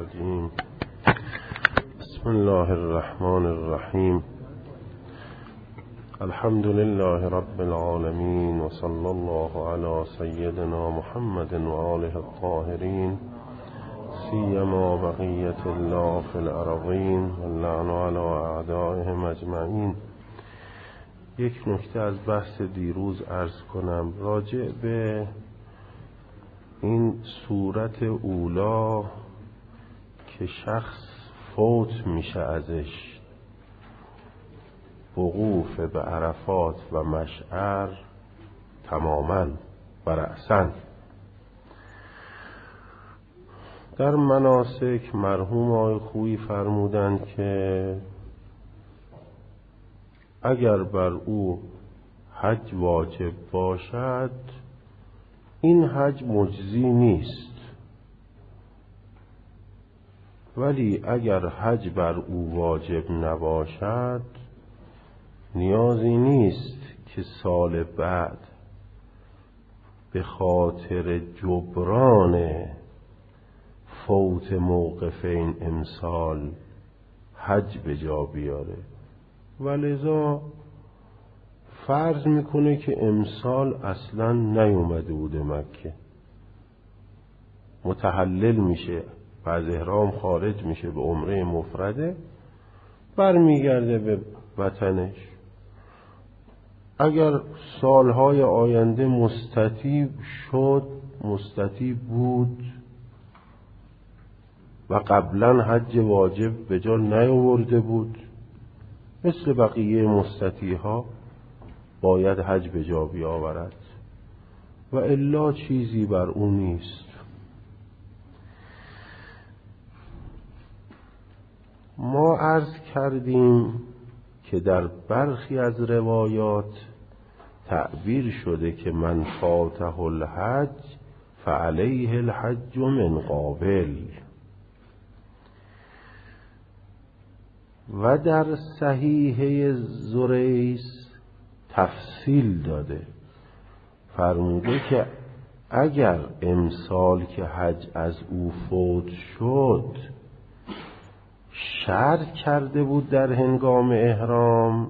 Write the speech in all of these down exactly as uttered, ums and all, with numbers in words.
الرجیم. بسم الله الرحمن الرحیم. الحمد لله رب العالمین و صلی الله علی سیدنا محمد و آله الطاهرین، سیما بقیت الله فی الارضین و اللعن علی اعدائهم اجمعین. یک نکته از بحث دیروز عرض کنم راجع به این صورت اولا که شخص فوت میشه ازش، وقوف به عرفات و مشعر تماما و رأساً. در مناسک مرحوم آقای خویی فرمودند که اگر بر او حج واجب باشد این حج مجزی نیست، ولی اگر حج بر او واجب نباشد نیازی نیست که سال بعد به خاطر جبران فوت موقفین امسال حج به جا بیاره. ولذا فرض میکنه که امسال اصلا نیومده بوده مکه، متحلل میشه و از احرام خارج میشه به عمره مفرده، برمیگرده به وطنش. اگر سالهای آینده مستطیع شد، مستطیع بود و قبلا حج واجب به جا نیاورده بود، مثل بقیه مستطیع ها باید حج به جا بیاورد و الا چیزی بر اون نیست. ما عرض کردیم که در برخی از روایات تعبیر شده که من فاته الحج فعلیه الحج من قابل، و در صحیحه زریس تفصیل داده، فرموده که اگر امسال که حج از او فوت شد شرط کرده بود در هنگام احرام،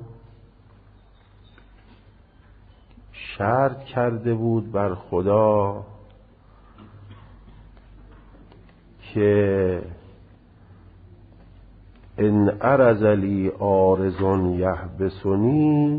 شرط کرده بود بر خدا که ان عرض لی عارض یحبسنی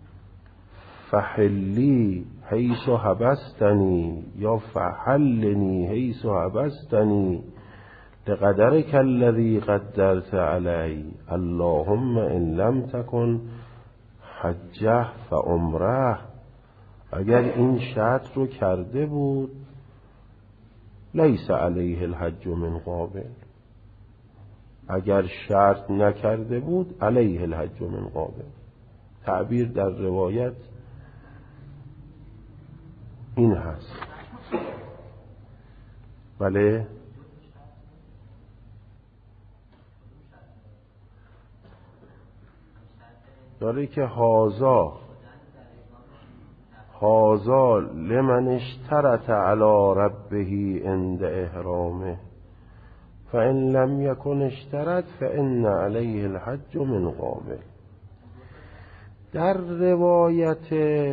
فحلی حیث حبستنی یا فحلنی حیث حبستنی لقدرک الذی قدرت علی اللهم ان لم تکن حجه فعمره. اگر این شرط رو کرده بود لیس علیه الحج من قابل، اگر شرط نکرده بود علیه الحج من قابل. تعبیر در روایت این هست. بله داره که هازا هازا لمن اشترط علی ربه عند احرامه فان لم یکن اشترط فان علیه الحج من قابل. در روایت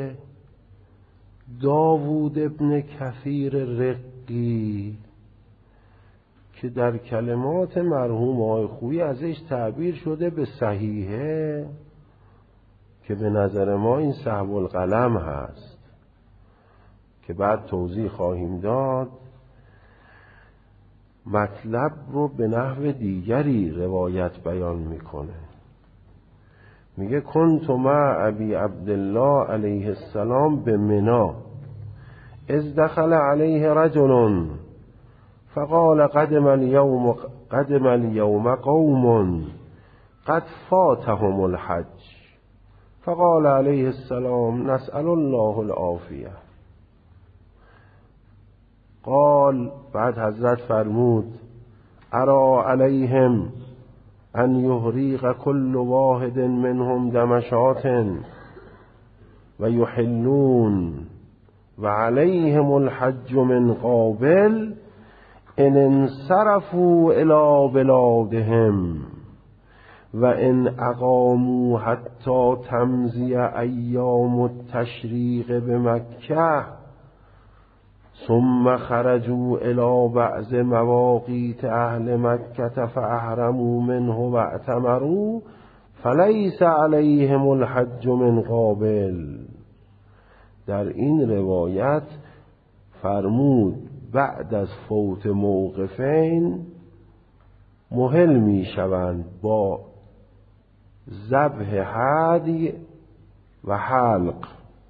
داوود ابن کثیر رقی که در کلمات مرحوم آقای خویی ازش تعبیر شده به صحیحه، که به نظر ما این سهو القلم هست که بعد توضیح خواهیم داد، مطلب رو به نحو دیگری روایت بیان میکنه. میگه کنت مع ابی عبدالله علیه السلام به منی اذ دخل علیه رجل فقال قدم اليوم قدم اليوم قوم قد فاتهم الحج فقال علیه السلام نسأل الله العافیه. قال بعد حضرت فرمود ارا علیهم ان یحریق کل واحد منهم دمشات و یحلون و علیهم الحج من قابل ان انصرفوا الی بلادهم و ان اقاموا حتی تمضی ایام التشریق بمکه ثم خرجوا الی بعض مواقیت اهل مکه فاحرموا منه واعتمروا فلیس علیهم الحج من قابل. در این روایت فرمود بعد از فوت موقفین محل می شوند با ذبح هدی و حلق.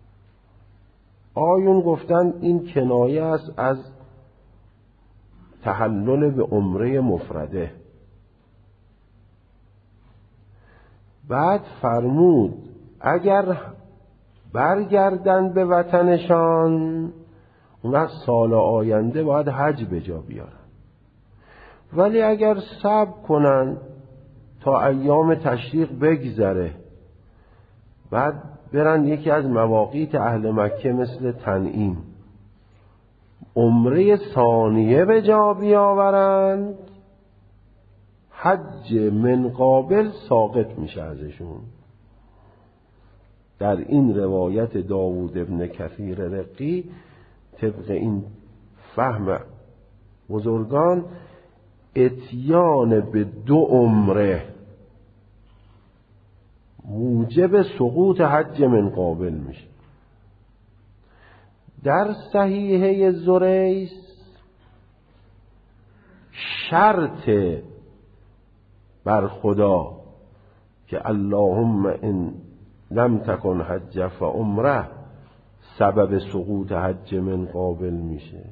آیون گفتند این کنایه است از تحلل به عمره مفرده. بعد فرمود اگر برگردند به وطنشان اون وقت سال آینده باید حج به جا بیارن، ولی اگر صبر کنن تا ایام تشریق بگذره بعد برن یکی از مواقیت اهل مکه مثل تنعیم عمره ثانیه به جا بیاورند، حج من قابل ساقط میشه ازشون. در این روایت داوود ابن کثیر رقی طبق این فهم بزرگان اتیان به دو عمره موجب سقوط حج من قابل میشه. در صحیحه زریس شرط بر خدا که اللهم ان لم تکن حج فعمره سبب سقوط حج من قابل میشه.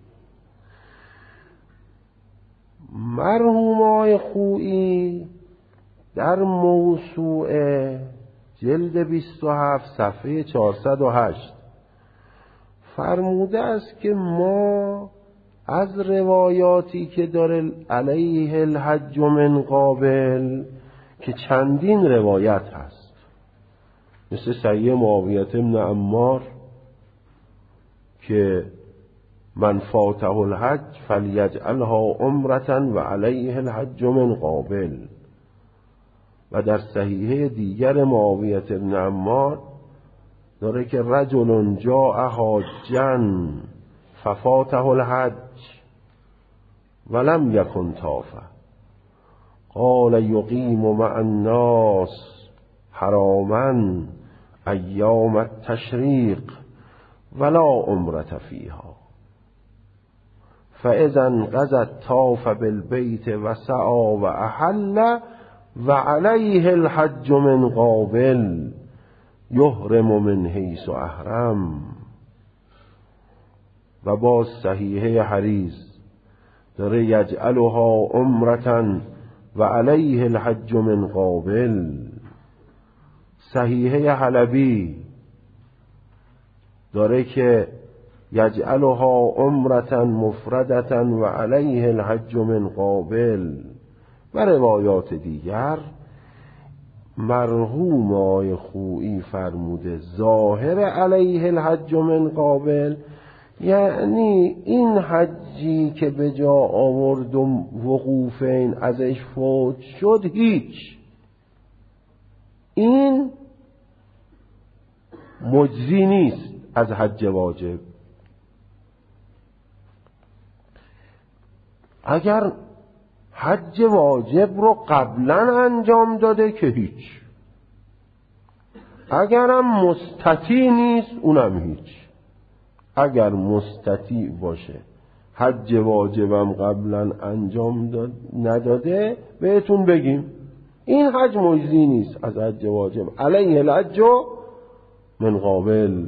مرحوم آقای خویی در موسوعه جلد بیست و هفت صفحه چهارصد و هشت فرموده است که ما از روایاتی که داره علیه الحج من قابل که چندین روایت هست مثل صحیح معاویه بن عمار که من فاته الحج فلیجعلها عمرة و علیه الحج من قابل، و در صحیحه دیگر معاویه بن عمار داره که رجل جاء حاجا ففاته الحج ولم یکن طافه قال یقیم مع الناس حراما ایام التشریق ولا عمرة فیها فاذا انقضت طاف بالبیت و سعی و احل و علیه الحج من قابل یحرم من حیث احرم. و باز صحیحه حریز داره یجعلها عمرة و علیه الحج من قابل. صحیحه حلبی داره که یجعلها عمرة مفردة و علیه الحج من قابل. و روایات دیگر مرحوم آقای خویی فرموده ظاهر علیه الحج من قابل یعنی این حجی که به جا آورد و وقوفین ازش فوت شد هیچ، این مجزی نیست از حج واجب. اگر حج واجب رو قبلا انجام داده که هیچ، اگرم مستطیع نیست اونم هیچ. اگر مستطیع باشه حج واجبم قبلا انجام داد نداده بهتون بگیم این حج مجزی نیست از حج واجب، علیه الحج من قابل.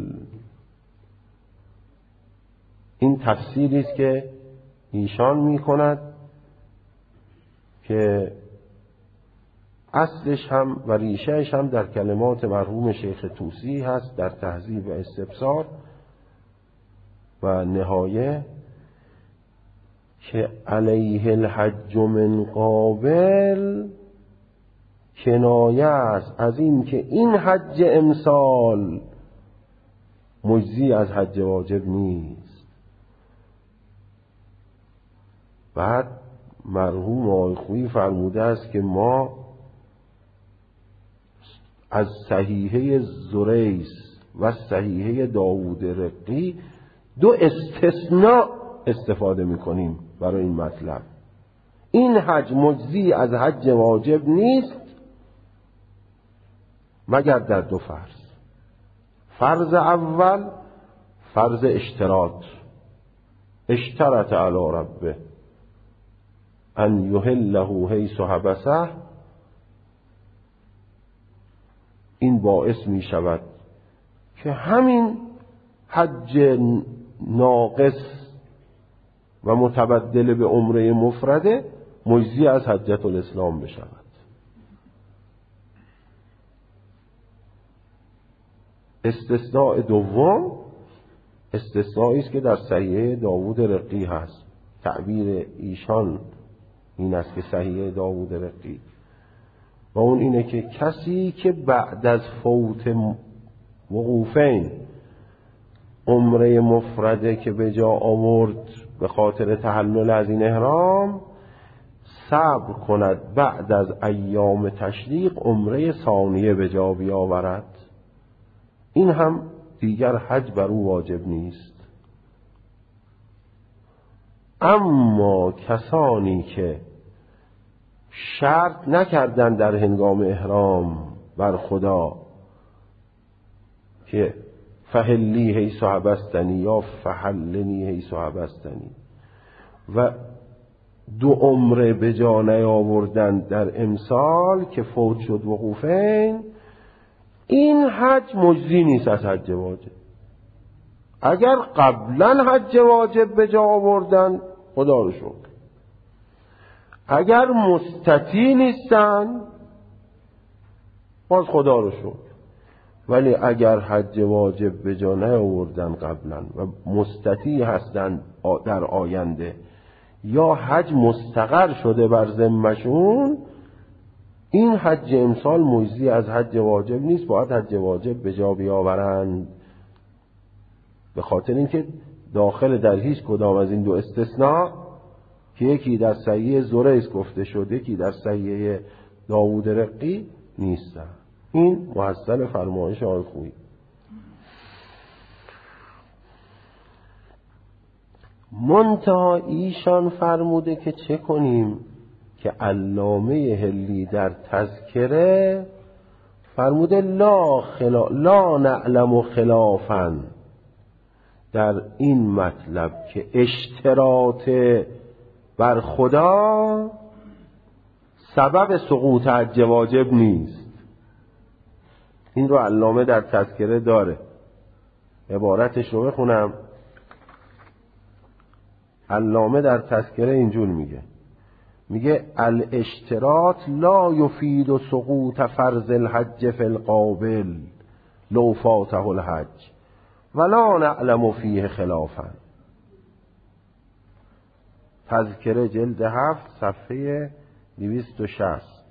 این تفسیری است که ایشان می کند که اصلش هم و ریشهش هم در کلمات مرحوم شیخ طوسی هست در تهذیب و استبصار و نهایه که علیه الحج من قابل کنایه است از این که این حج امسال مجزی از حج واجب نیست. بعد مرحوم آقای خویی فرموده است که ما از صحیحه زریس و صحیحه داوود رقی دو استثناء استفاده میکنیم برای این مطلب. این حج مجزی از حج واجب نیست مگر در دو فرض. فرض اول فرض اشتراط، اشترط علی ربه ان یحله حیث حبسه، این باعث می شود که همین حج ناقص و متبدل به عمره مفرده مجزی از حجت الاسلام بشود. استثناء دوم استثنایی است که در صحیحه داوود رقی هست. تعبیر ایشان این است که صحیحه داوود رقی و اون اینه که کسی که بعد از فوت وقوفین عمره مفرده که به جا آورد به خاطر تحلل از این احرام صبر کند بعد از ایام تشریق عمره ثانیه به جا بیاورد، این هم دیگر حج بر او واجب نیست. اما کسانی که شرط نکردن در هنگام احرام بر خدا که فحلی حیث حبستنی یا فحلنی حیث حبستنی و دو عمره به جا نیاوردن در امسال که فوت شد وقوفین، این حج مجزی نیست از حج واجب. اگر قبلا حج واجب به جا آوردن خدا رو شکر، اگر مستطیع نیستن باز خدا رو شکر، ولی اگر حج واجب به جا نیاوردن قبلا و مستطیع هستن در آینده یا حج مستقر شده بر ذمشون، این حج امسال مجزی از حج واجب نیست، باید حج واجب به جا بیاورند. به خاطر اینکه داخل در هیچ کدام از این دو استثناء که یکی در صحیحه زریس گفته شده یکی در صحیحه داوود رقی نیستن. این محصل فرمایش آقای خویی. منتها ایشان فرموده که چه کنیم که علامه هلی در تذکره فرموده لا, خلا... لا نعلم خلافا در این مطلب که اشتراط بر خدا سبب سقوط حج واجب نیست. این رو علامه در تذکره داره. عبارتش رو بخونم. علامه در تذکره اینجور میگه میگه الاشتراط لا یفید سقوط فرض الحج فی القابل لو فاته الحج ولا نعلم فیه خلافا. تذکره جلد هفت صفحه دویست و شصت.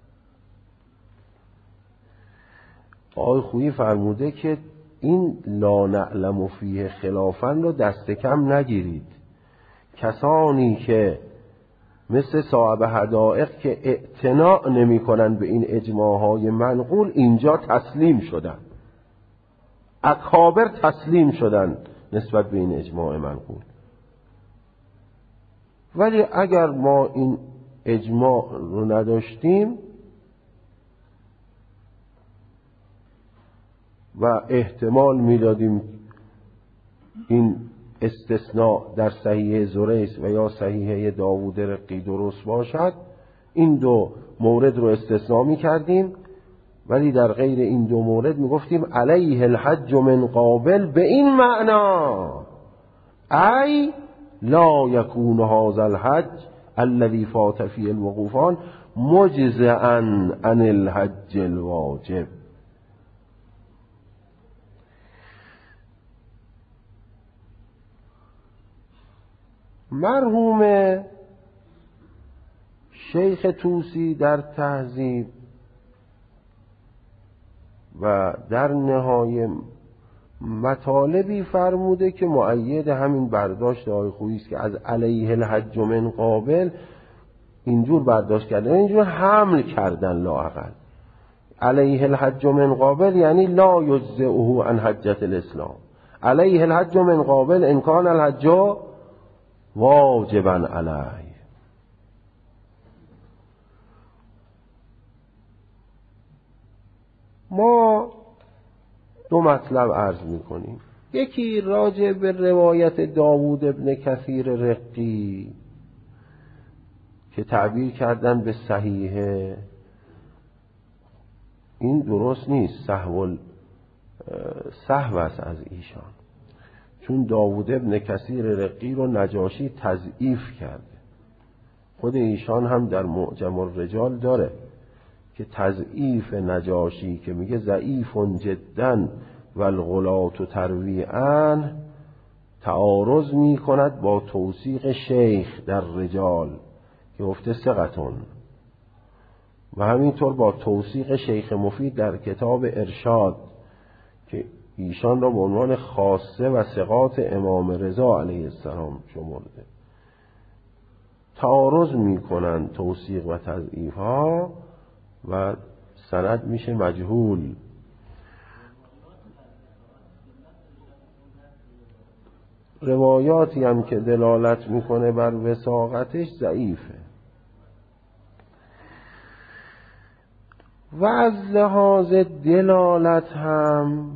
آقای خویی فرموده که این لا نعلم فیه خلافا رو دست کم نگیرید. کسانی که مثل صاحب حدائق که اعتناع نمی کنن به این اجماعهای منقول اینجا تسلیم شدن، اکابر تسلیم شدن نسبت به این اجماع منقول. ولی اگر ما این اجماع رو نداشتیم و احتمال میدادیم این استثناء در صحیحه زریس و یا صحیحه داوود رقی درست باشد، این دو مورد رو استثناء می کردیم، ولی در غیر این دو مورد می گفتیم علیه الحج من قابل، به این معنا ای لا یکون هذا الحج الذي فات فی الوقوفان مجزئا عن الحج الواجب. مرحوم شیخ طوسی در تهذیب و در نهایه مطالبی فرموده که مؤید همین برداشت آقای خویی است که از علیه الحج من قابل اینجور برداشت کردن، اینجور حمل کردن. لااقل علیه الحج من قابل یعنی لا یجزئه عن حجة الاسلام، علیه الحج من قابل ان کان الحج واجبا علیه. ما دو مطلب عرض میکنیم. یکی راجع به روایت داوود ابن کثیر رقی که تعبیر کردن به صحیحه، این درست نیست، سهو سهو است از ایشان، چون داوود ابن کثیر رقی رو نجاشی تضعیف کرده. خود ایشان هم در معجم الرجال داره که تضعیف نجاشی که میگه ضعیف جدا و الغلات تروی عنه تعارض میکند با توثیق شیخ در رجال که گفته ثقتون، و همینطور با توثیق شیخ مفید در کتاب ارشاد که ایشان را به عنوان خاصه و ثقات امام رضا علیه السلام شمرده. تعارض میکنن توثیق و تضعیف ها و سند میشه مجهول. روایاتی هم که دلالت میکنه بر وثاقتش ضعیفه. و از لحاظ دلالت هم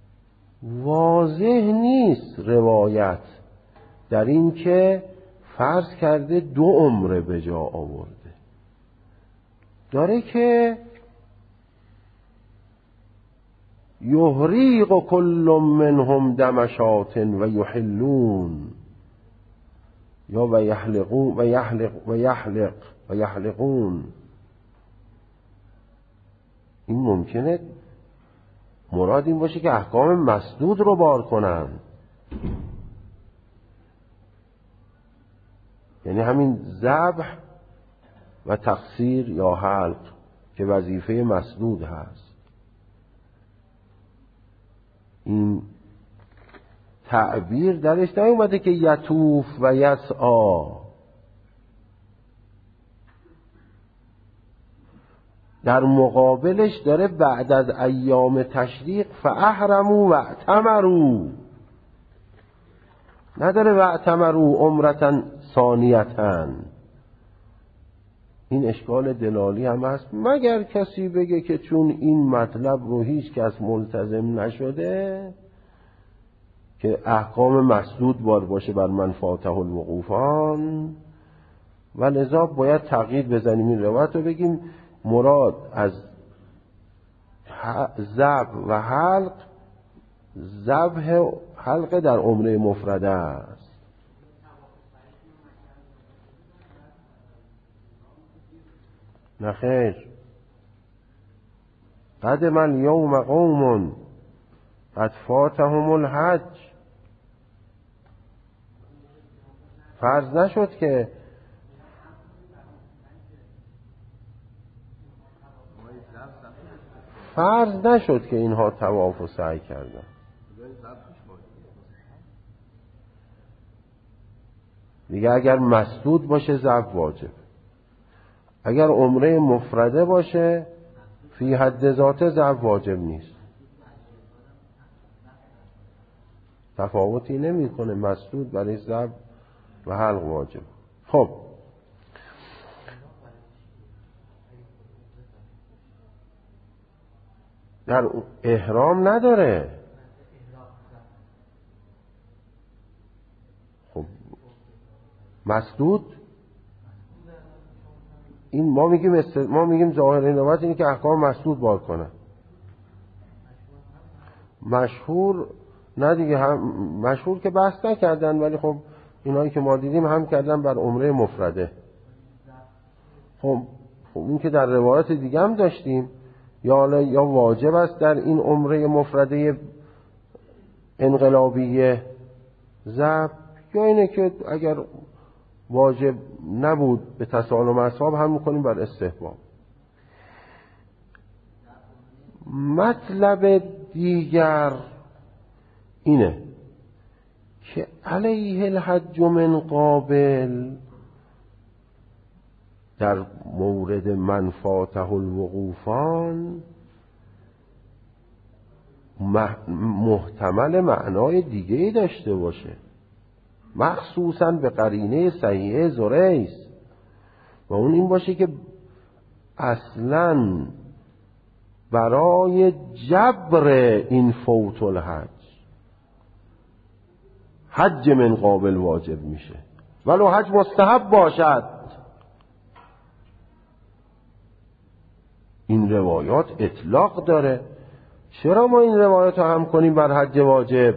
واضح نیست روایت در این که فرض کرده دو عمره به جا آورده، داره که یحریق کل منهم دمشات و یحلون یا و یحلقون و یحلق و یحلق و یحلقون. این ممکنه مراد این باشه که احکام مسدود رو بار کنن، یعنی همین ذبح و تقصیر یا حلق که وظیفه مسدود هست. این تعبیر درش نیومده که یطوف و یسعی، در مقابلش داره بعد از ایام تشریق فاحرموا و اعتمروا، نداره و اعتمروا عمرة ثانیة. این اشکال دلالی هم هست، مگر کسی بگه که چون این مطلب رو هیچ کس ملتزم نشده که احکام مسدود بار باشه بر من فاته الوقوفان، و لذا باید تقیید بزنیم این روایت رو بگیم مراد از ذبح و حلق ذبح حلق در عمره مفرده است. نخیر، قدم الیوم قوم قد فاتهم الحج. فرض نشد که فرض نشد که اینها طواف و سعی کردن. دیگه اگر مسدود باشه ذبح واجب، اگر عمره مفرده باشه فی حد ذاته ذبح واجب نیست. تفاوتی نمیکنه، مسدود برای ذبح و حلق واجب. خب در احرام نداره. خب مسدود این ما میگیم است... ما میگیم ظاهر این روایت اینه که احکام مسدود بار کنه. مشهور نه دیگه، هم مشهور که بحث نکردن، ولی خب اینایی که ما دیدیم هم کردن بر عمره مفرده. خب خب این که در روایت دیگه هم داشتیم، یا یا واجب است در این عمره مفرده انقلابیه ذبح، یا اینه که اگر واجب نبود به تسالم اصحاب هم میکنیم بر استحباب. مطلب دیگر اینه که علیه الحج من قابل در مورد من فاته الوقوفان محتمل معنای دیگه‌ای داشته باشه، مخصوصاً به قرینه صحیحه زریس، و اون این باشه که اصلاً برای جبر این فوت الحج حج من قابل واجب میشه، ولو حج مستحب باشد. این روایات اطلاق داره. چرا ما این روایات رو هم کنیم بر حج واجب؟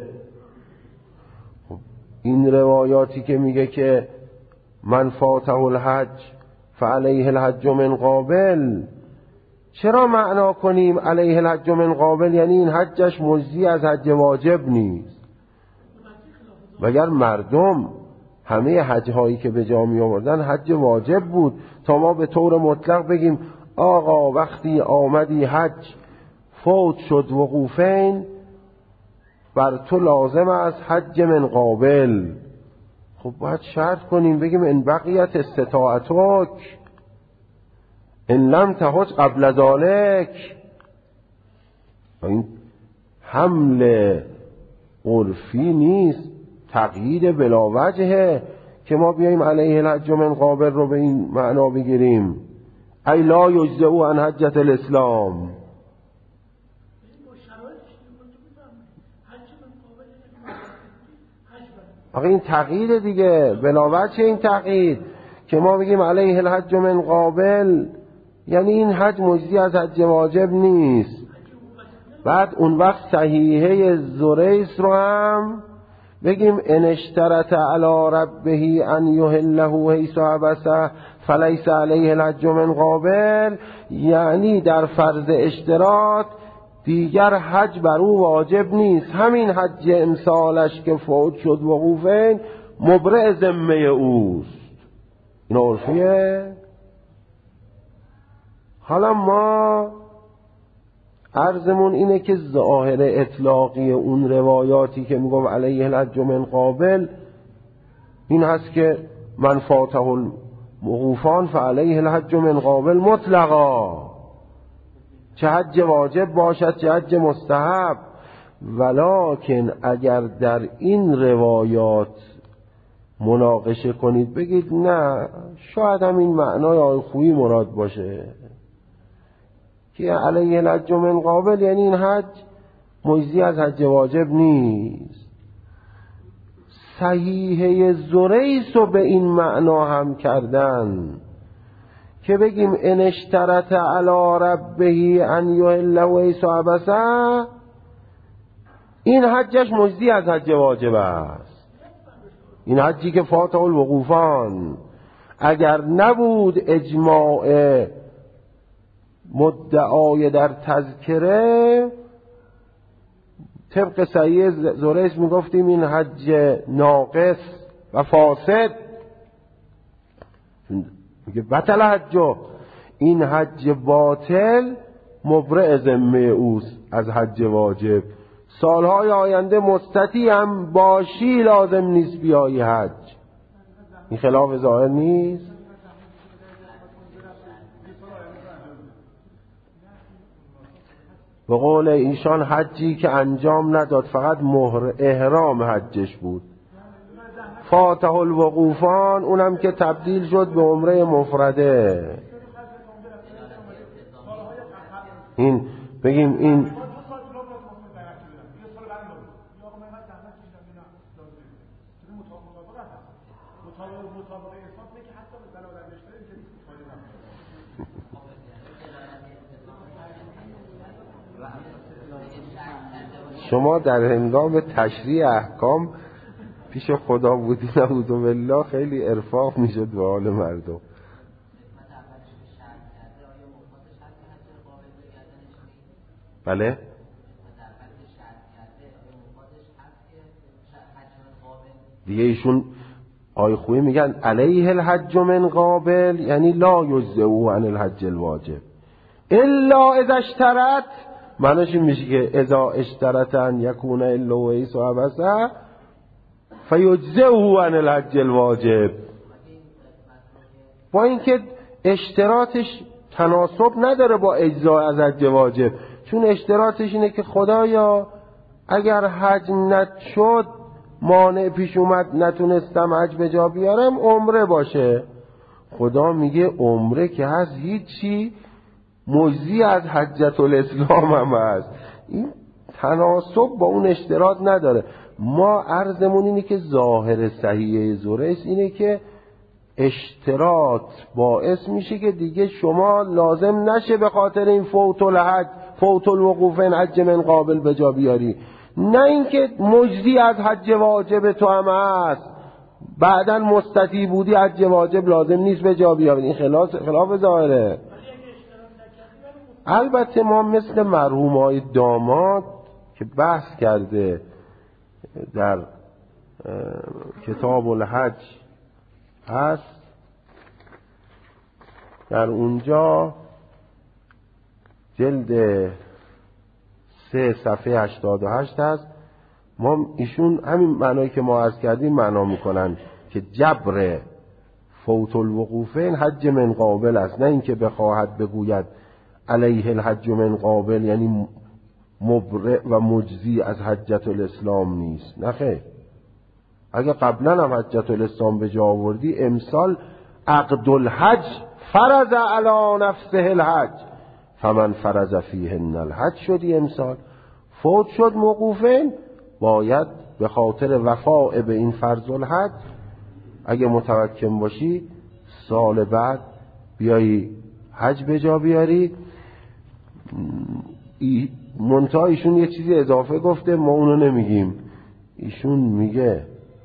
این روایاتی که میگه که من فاته الحج فعلیه الحج من قابل، چرا معنا کنیم علیه الحج من قابل یعنی این حجش مجزی از حج واجب نیست؟ وگر مردم همه حج هایی که به جا می آوردن حج واجب بود، تا ما به طور مطلق بگیم آقا وقتی آمدی حج فوت شد وقوفین بر تو لازم است حج من قابل، خب باید شرط کنیم بگیم ان بقیت استطاعتک ان لم تحج قبل ذلک. این حمل عرفی نیست، تقیید بلا وجهه که ما بیاییم علیه الحج من قابل رو به این معنا بگیریم ای لا یجزئ عن حجة الاسلام. آقا این تقیید دیگه، بلا وجه این تقیید که ما بگیم علیه الحج من قابل یعنی این حج مجزی از حج واجب نیست. بعد اون وقت صحیحه زریس رو هم بگیم ان اشترط علی ربه ان یهله حیث حبسه فلیس علیه الحج من قابل، یعنی در فرض اشتراط دیگر حج بر او واجب نیست، همین حج امسالش که فوت شد وقوفین مبرئ ذمه اوست. این عرفیه. حالا ما عرضمون اینه که ظاهر اطلاقی اون روایاتی که میگم علیه الحج من قابل این هست که من فاته الوقوفان فعلیه الحج من قابل مطلقا، چه حج واجب باشد چه حج مستحب. ولکن اگر در این روایات مناقشه کنید بگید نه شاید هم این معنای آیخویی مراد باشه که علیه الحج من قابل یعنی این حج مجزی از حج واجب نیست. صحیحه زریس رو به این معنا هم کردن که بگیم ان اشترط علی ربه ان یهله حیث حبسه، این حجش مجزی از حج واجب است. این حجی که فاته الوقوفان اگر نبود اجماع مدعای در تذکره طبق صحیح زریس میگفتیم این حج ناقص و فاسد، میگه بطل حج، این حج باطل مبرئ ذمه اوست از حج واجب، سالهای آینده مستطیع هم باشی لازم نیست بیایی حج. این خلاف ظاهر نیست. به قول ایشان حجی که انجام نداد فقط مهر احرام حجش بود، فاته الوقوفان اونم که تبدیل شد به عمره مفرده. این بگیم این شما در هنگام تشریع احکام پیش خدا بودی نعوذ بالله خیلی ارفاق میشد به حال مردم. بله دیگه ایشون آی خویی میگن علیه الحج من قابل یعنی لا یجزئ عن الحج الواجب الا اذا اشترط معناش این میشه که اذا اشترطن یکون الا و ایس و عبسه فیجزئه عن الحج الواجب. با اینکه اشتراطش تناسب نداره با اجزاء از حج واجب، چون اشتراطش اینه که خدایا اگر حج نشد، مانع پیش اومد نتونستم حج به جا بیارم، عمره باشه. خدا میگه عمره که هست هیچی، مجزی از حجت الاسلام هم هست. این تناسب با اون اشتراط نداره. ما عرضمون اینه که ظاهر صحیح زرس اینه که اشتراط باعث میشه که دیگه شما لازم نشه به خاطر این فوت الحج فوت الوقوف این حج من قابل به جا بیاری، نه اینکه مجزی از حج واجب تو هم هست، بعداً مستطیع بودی حج واجب لازم نیست به جا بیاری. این خلاف خلاف ظاهره. البته ما مثل مرحومای داماد که بحث کرده در کتاب الحج هست، در اونجا جلد سه صفحه هشتاد و هشت هست. ما ایشون همین معنایی که ما عرض کردیم معنا میکنن که جبر فوت الوقوفین حج من قابل است، نه اینکه بخواهد بگوید علیه الحج من قابل یعنی مبرئ و مجزی از حجت الاسلام نیست. نه خیر، اگه قبلا هم حجت الاسلام به جا آوردی، امسال عقد الحج فرض علی نفسه الحج فمن فرض فیهن الحج شدی، امسال فوت شد موقوفین، باید به خاطر وفاء به این فرض الحج اگه متمکن باشی سال بعد بیایی حج به جا بیاری. منتها ایشون یه چیزی اضافه گفته، ما اونو نمیگیم. ایشون میگه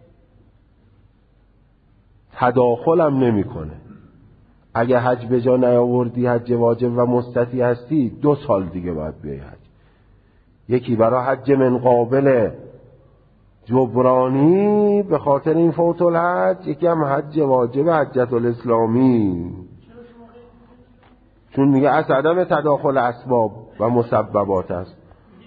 تداخل هم نمی کنه. اگه حج به جا نیاوردی، حج واجب و مستطیع هستی، دو سال دیگه باید بیای حج. یکی برای حج من قابل جبرانی به خاطر این فوت الحج، یکی هم حج واجب حجت الاسلامی، چون میگه از عدم تداخل اسباب و مسببات است.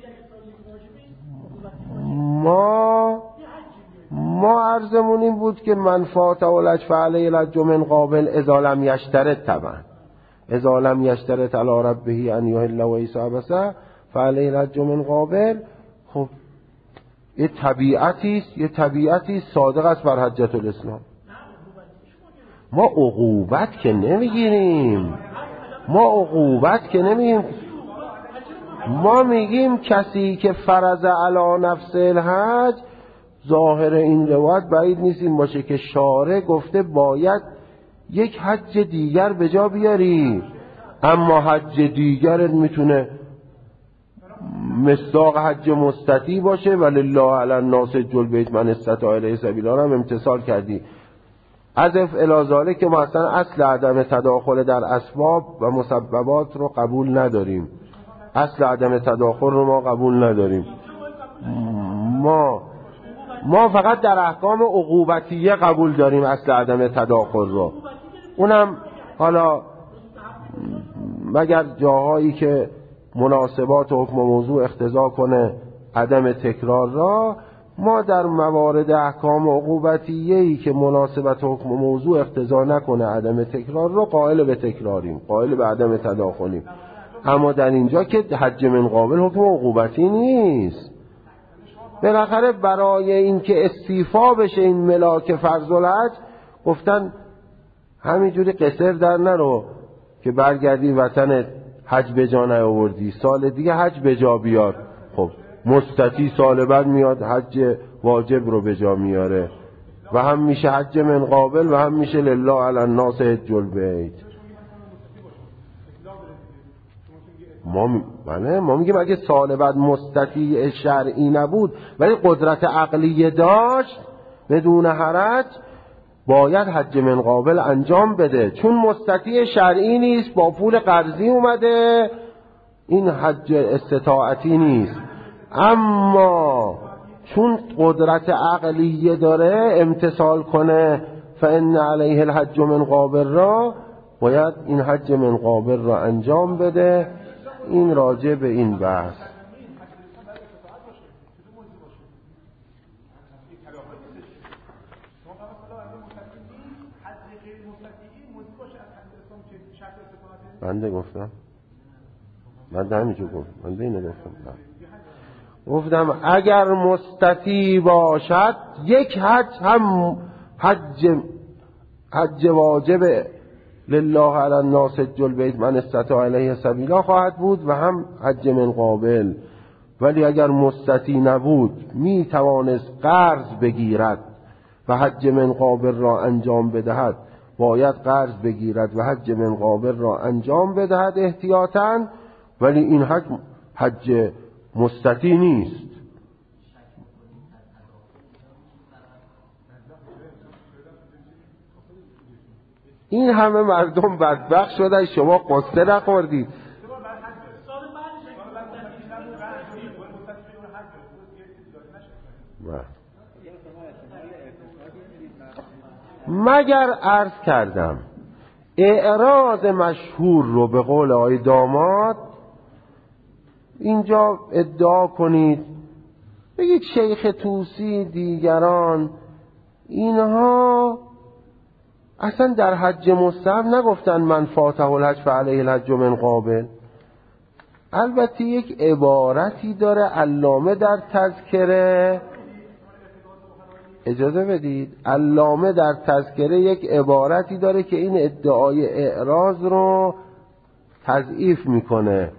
ما ما عرضمون این بود که من فات اولج فعلی الحج من قابل اذا لم یشترط، طبعا اذا لم یشترط علی ربه ان یحل و یصابسه فعلی الحج من قابل. خب یه طبیعتی است، یه طبیعتی صادق است بر حجت الاسلام. ما عقوبت که نمیگیریم، ما عقوبت که نمیگیم، ما میگیم کسی که فرض علی نفس الحج، ظاهر این روایت بعید نیست این باشه که شارع گفته باید یک حج دیگر به جا بیاری، اما حج دیگرت میتونه مصداق حج مستطیع باشه، ولله علی الناس حج البیت من استطاع الیه سبیلا هم امتثال کردی. عزف الازاله که ما اصلا اصل عدم تداخل در اسباب و مسببات رو قبول نداریم، اصل عدم تداخل رو ما قبول نداریم. ما ما فقط در احکام عقوبتیه قبول داریم اصل عدم تداخل رو، اونم حالا مگر جاهایی که مناسبات و حکم موضوع اقتضا کنه عدم تکرار را. ما در موارد احکام عقوبتیه‌ای که مناسبت و حکم موضوع اقتضا نکنه عدم تکرار را قائل به تکراریم، قائل به عدم تداخلیم. اما در اینجا که حج من قابل حکم عقوبتی نیست. بالاخره برای اینکه استیفا بشه این ملاک فرض الحج گفتن همینجوری قصر در نرو که برگردی وطن حج به جا نیاوردی، سال دیگه حج به جا بیار. خب مستطیع سال بعد میاد حج واجب رو به جا میاره و هم میشه حج من قابل و هم میشه لله علی الناس حج البیت. ما بله ما میگیم اگه سال بعد مستطیع شرعی نبود ولی قدرت عقلی داشت بدون حرج، باید حج من قابل انجام بده، چون مستطیع شرعی نیست، با پول قرضی اومده، این حج استطاعتی نیست. اما چون قدرت عقلیه داره امتثال کنه فإن علیه الحج من قابل را، باید این حج من قابل را انجام بده. این راجع به این بحث. بنده گفتم بنده همینجور گفت بنده اینو گفتم گفتم اگر مستطیع باشد یک حج هم حج حج واجب لله علی الناس حج البیت من استطاع الیه سبیلا خواهد بود و هم حج من قابل. ولی اگر مستطیع نبود می توانست قرض بگیرد و حج من قابل را انجام بدهد، باید قرض بگیرد و حج من قابل را انجام بدهد احتیاطاً، ولی این حج حج مستطیع نیست. این همه مردم بدبخت شدن، شما قصه نخوردید. مگر عرض کردم اعراض مشهور رو به قول آقای داماد اینجا ادعا کنید، بگید شیخ طوسی دیگران اینها اصلا در حج مستحب نگفتن من فاتح الحج فعلیه الحج من قابل. البته یک عبارتی داره علامه در تذکره، اجازه بدید، علامه در تذکره یک عبارتی داره که این ادعای اعراض رو تضعیف میکنه.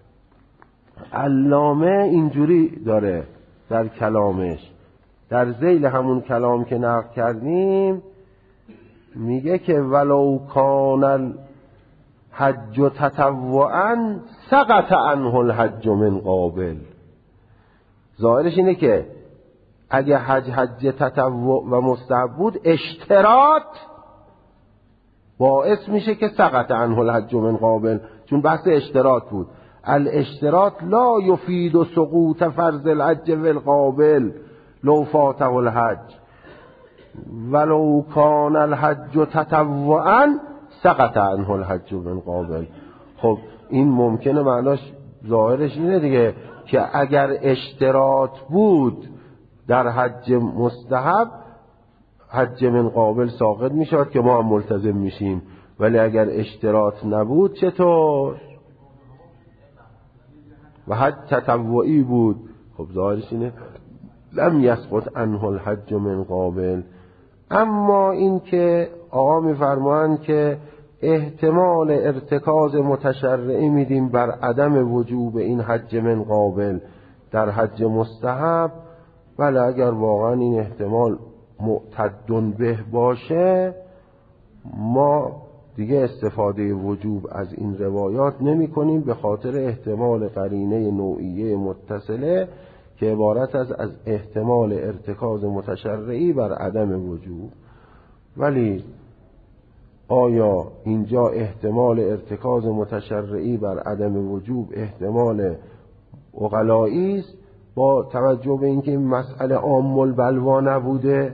علامه اینجوری داره در کلامش، در ذیل همون کلام که نقل کردیم میگه که ولو کان الحج تطوعا سقط عنه الحج من قابل. ظاهرش اینه که اگه حج حج تطوع و مستحب بود اشتراط باعث میشه که سقط عنه الحج من قابل، چون بحث اشتراط بود. الاشتراط لا یفید سقوط فرض الحج والقابل لو فاته الحج ولو کان الحج تطوعا سقط عنه الحج من قابل. خب این ممکنه معناش ظاهرش اینه دیگه که اگر اشتراط بود در حج مستحب حج من قابل ساقط میشد که ما هم ملتزم میشیم، ولی اگر اشتراط نبود چطور؟ و حج تطوعی بود، خب ظاهرش اینه لم یسقط عنه الحج من قابل. اما این که آقا میفرمایند که احتمال ارتکاز متشرعی میدیم بر عدم وجوب این حج من قابل در حج مستحب، ولی اگر واقعا این احتمال معتدن به باشه ما دیگه استفاده وجوب از این روایات نمی کنیم به خاطر احتمال قرینه نوعیه متصله که عبارت از از احتمال ارتکاز متشرعی بر عدم وجوب. ولی آیا اینجا احتمال ارتکاز متشرعی بر عدم وجوب احتمال عقلایی است با توجه به اینکه این مسئله عام البلوا نبوده؟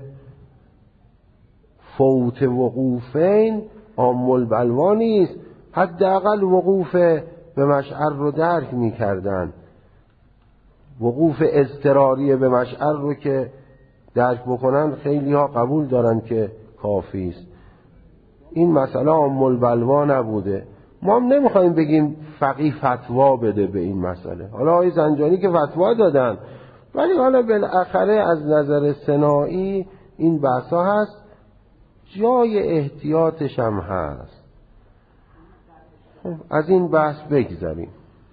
فوت وقوفین عام البلوا نیست، حداقل وقوف به مشعر رو درک می‌کردن. وقوف اضطراری به مشعر رو که درک بکنن خیلی ها قبول دارن که کافی است. این مسئله عام البلوا نبوده. ما هم نمیخوایم بگیم فقیه فتوا بده به این مسئله. حالا آقای زنجانی که فتوا دادن، ولی حالا بالاخره از نظر صناعی این بحثا هست، جای احتیاطش هم هست. خب از این بحث بگذاریم.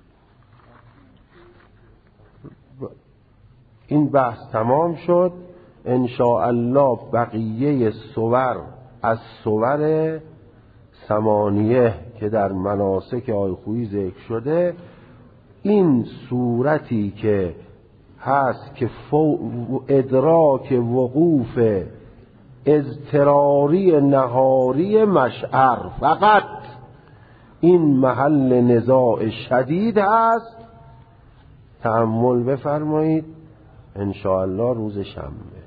این بحث تمام شد. ان شاء الله بقیه صور از صور ثمانیه که در مناسک آیخویی ذکر شده، این صورتی که هست که ادراک وقوف اضطراری نهاری مشعر، فقط این محل نزاع شدید هست. تأمل بفرمایید ان شاء الله روز شنبه.